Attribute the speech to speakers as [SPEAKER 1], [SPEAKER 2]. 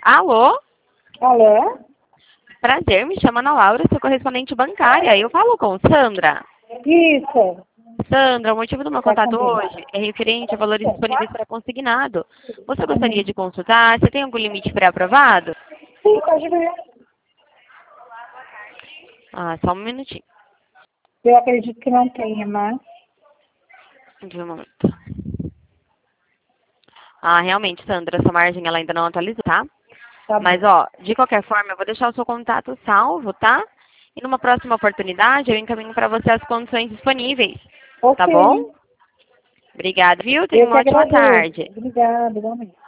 [SPEAKER 1] Alô?
[SPEAKER 2] Alô?
[SPEAKER 1] Prazer, me chama Ana Laura, sou correspondente bancária. Eu falo com Sandra.
[SPEAKER 2] Isso.
[SPEAKER 1] Sandra, o motivo do meu contato
[SPEAKER 2] comigo.
[SPEAKER 1] hoje é referente a valores disponíveis para consignado. Você gostaria de consultar? Você tem algum limite pré-aprovado?
[SPEAKER 2] Sim, pode ver.
[SPEAKER 1] Ah, só um minutinho.
[SPEAKER 2] Eu acredito que não tenha, mas...
[SPEAKER 1] De um momento. Ah, realmente, Sandra, sua margem ela ainda não atualizou, tá?
[SPEAKER 2] Tá
[SPEAKER 1] Mas,
[SPEAKER 2] bom.
[SPEAKER 1] ó, de qualquer forma, eu vou deixar o seu contato salvo, tá? E numa próxima oportunidade, eu encaminho para você as condições disponíveis. Tá bom?
[SPEAKER 2] Ok.
[SPEAKER 1] Obrigada, viu? Tenha
[SPEAKER 2] Eu que
[SPEAKER 1] uma ótima
[SPEAKER 2] agradeço.
[SPEAKER 1] tarde.
[SPEAKER 2] Obrigada, igualmente.